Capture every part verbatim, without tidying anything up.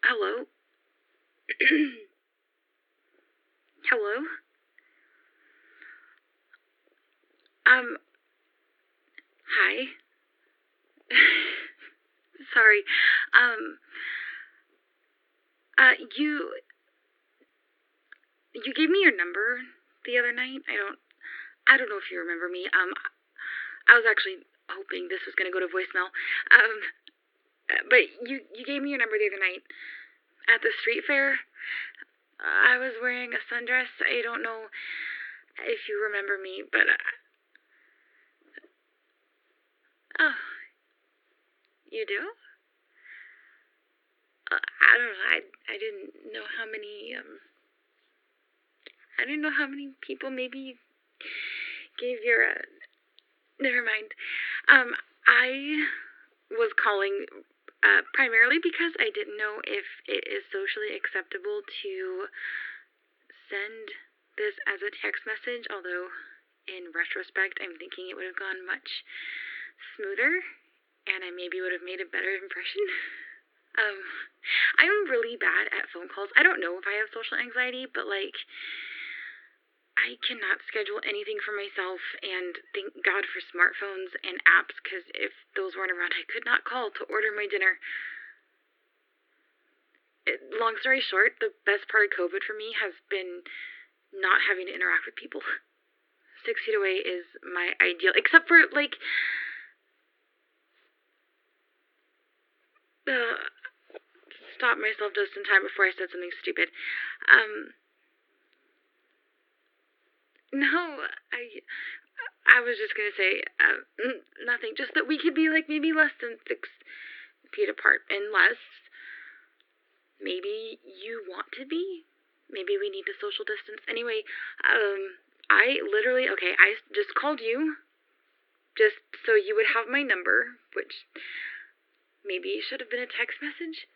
Hello? Hello? Um, hi. Sorry. Um, uh, you, you gave me your number the other night. I don't, I don't know if you remember me. Um, I was actually hoping this was gonna go to voicemail. Um, but you, you gave me your number the other night at the street fair. I was wearing a sundress. I don't know if you remember me, but, uh, oh, you do? Uh, I don't know. I, I didn't know how many, um, I didn't know how many people maybe you gave your, uh, never mind. Um, I was calling, uh, primarily because I didn't know if it is socially acceptable to send this as a text message, although in retrospect, I'm thinking it would have gone much smoother, and I maybe would have made a better impression. Um, I'm really bad at phone calls. I don't know if I have social anxiety, but like, I cannot schedule anything for myself, and thank God for smartphones and apps, because if those weren't around, I could not call to order my dinner. It, long story short, the best part of COVID for me has been not having to interact with people. Six feet away is my ideal, except for, like, uh, stop myself just in time before I said something stupid. Um, no, I, I was just gonna say, uh, nothing, just that we could be, like, maybe less than six feet apart, unless maybe you want to be. Maybe we need to social distance. Anyway, um, I literally, okay, I just called you just so you would have my number, which maybe should have been a text message.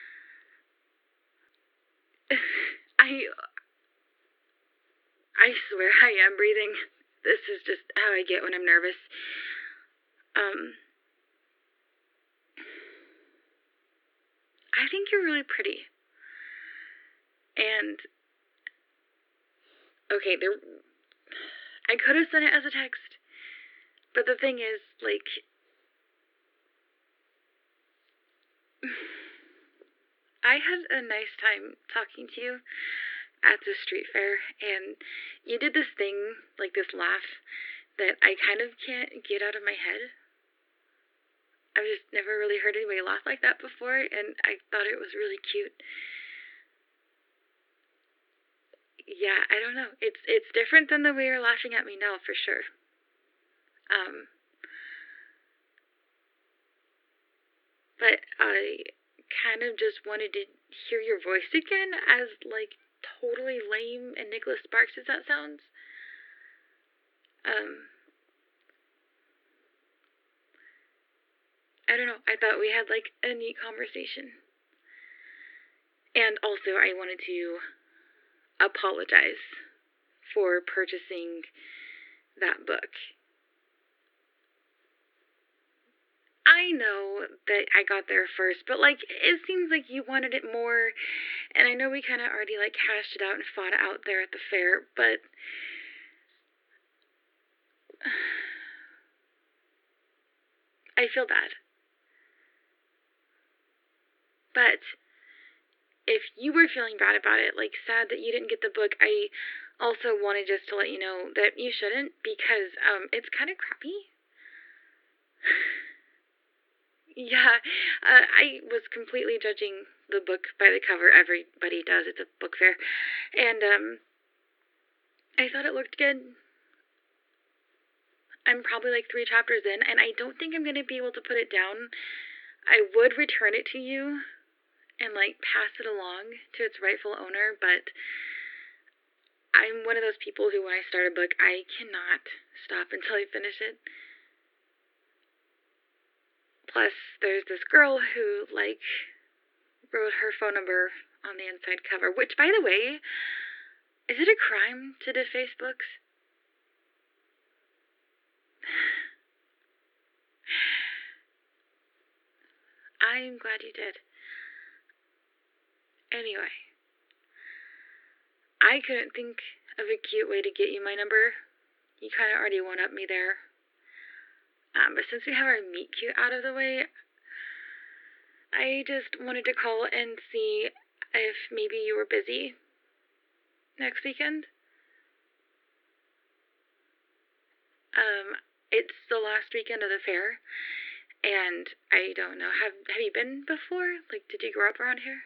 I, I swear I am breathing. This is just how I get when I'm nervous. Um, I think you're really pretty. And, okay, there, I could have sent it as a text, but the thing is, like, I had a nice time talking to you at the street fair, and you did this thing, like this laugh, that I kind of can't get out of my head. I've just never really heard anybody laugh like that before, and I thought it was really cute. Yeah, I don't know. It's it's different than the way you're laughing at me now, for sure. Um, but I kind of just wanted to hear your voice again, as like totally lame and Nicholas Sparks as that sounds. Um, I don't know. I thought we had like a neat conversation. And also, I wanted to apologize for purchasing that book. I know that I got there first, but like, it seems like you wanted it more, and I know we kind of already like hashed it out and fought it out there at the fair, but I feel bad. But if you were feeling bad about it, like sad that you didn't get the book, I also wanted just to let you know that you shouldn't, because um it's kind of crappy. Yeah, uh, I was completely judging the book by the cover. Everybody does. It's a book fair, and um, I thought it looked good. I'm probably like three chapters in, and I don't think I'm gonna be able to put it down. I would return it to you and like pass it along to its rightful owner, but I'm one of those people who, when I start a book, I cannot stop until I finish it. Plus, there's this girl who, like, wrote her phone number on the inside cover, which, by the way, is it a crime to deface books? I'm glad you did. Anyway, I couldn't think of a cute way to get you my number. You kind of already one up me there. Um, but since we have our meet cute out of the way, I just wanted to call and see if maybe you were busy next weekend. Um, it's the last weekend of the fair, and I don't know. Have Have you been before? Like, did you grow up around here?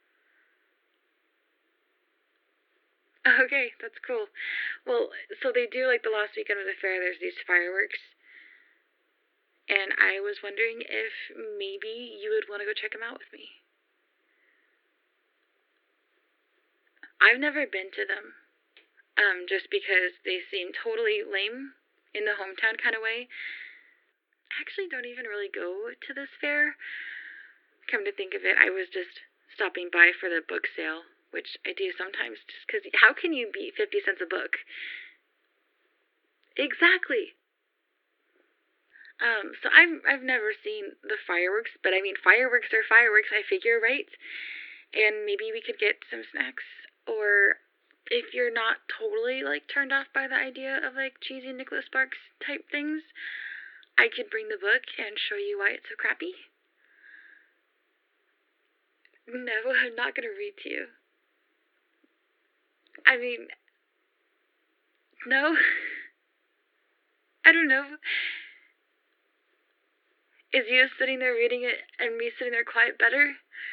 Okay, that's cool. Well, so they do like the last weekend of the fair. There's these fireworks, and I was wondering if maybe you would want to go check them out with me. I've never been to them, um, just because they seem totally lame in the hometown kind of way. I actually don't even really go to this fair. Come to think of it, I was just stopping by for the book sale, which I do sometimes just because how can you beat fifty cents a book? Exactly. Um, so I've, I've never seen the fireworks, but I mean, fireworks are fireworks, I figure, right? And maybe we could get some snacks, or if you're not totally, like, turned off by the idea of, like, cheesy Nicholas Sparks type things, I could bring the book and show you why it's so crappy. No, I'm not gonna read to you. I mean, no. I don't know. Is you sitting there reading it and me sitting there quiet better?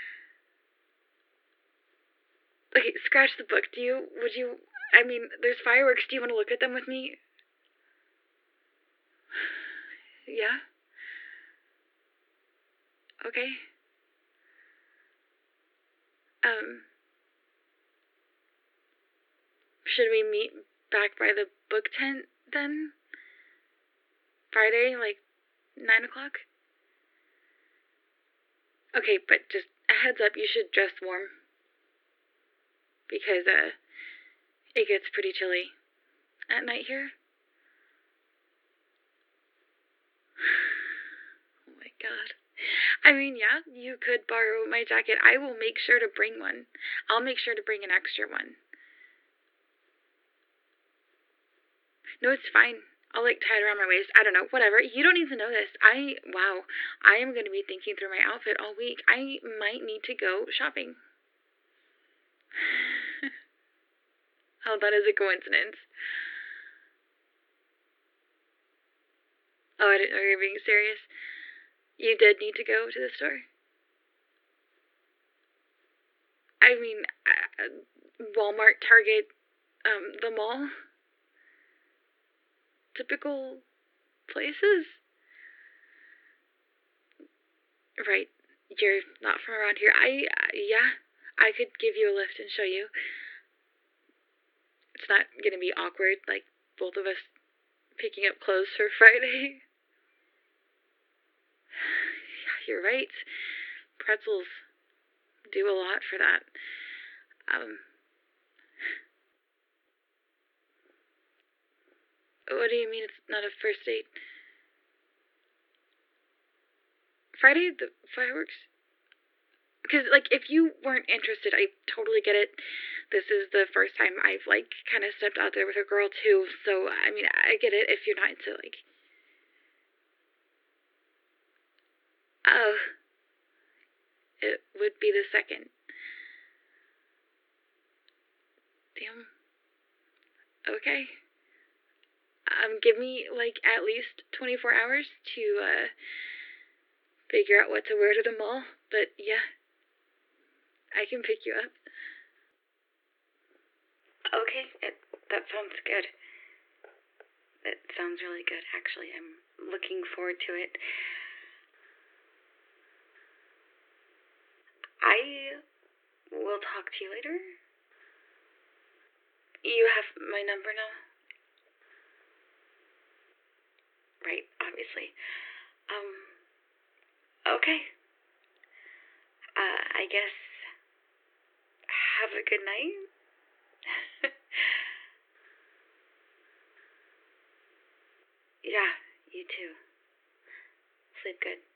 Okay, scratch the book. Do you, would you, I mean, there's fireworks. Do you want to look at them with me? Yeah? Okay. Um, should we meet back by the book tent then? Friday, like nine o'clock? Okay, but just a heads up, you should dress warm. Because, uh, it gets pretty chilly at night here. Oh my god. I mean, yeah, you could borrow my jacket. I will make sure to bring one. I'll make sure to bring an extra one. No, it's fine. I'll, like, tie it around my waist. I don't know. Whatever. You don't need to know this. I, wow. I am going to be thinking through my outfit all week. I might need to go shopping. Oh, that is a coincidence. Oh, I didn't know you were being serious. You did need to go to the store? I mean, uh, Walmart, Target, um, the mall? Typical places? Right. You're not from around here. I, uh, yeah, I could give you a lift and show you. It's not gonna be awkward, like both of us picking up clothes for Friday. Yeah, you're right. Pretzels do a lot for that. Um, what do you mean it's not a first date? Friday, the fireworks? Because, like, if you weren't interested, I totally get it. This is the first time I've, like, kind of stepped out there with a girl, too. So, I mean, I get it if you're not into, like... Oh. It would be the second. Damn. Okay. Um, give me, like, at least twenty-four hours to, uh, figure out what to wear to the mall. But, yeah. I can pick you up. Okay, it, that sounds good. It sounds really good, actually. I'm looking forward to it. I will talk to you later. You have my number now? Right, obviously. Um, okay. Uh, I guess have a good night. Yeah, you too. Sleep good.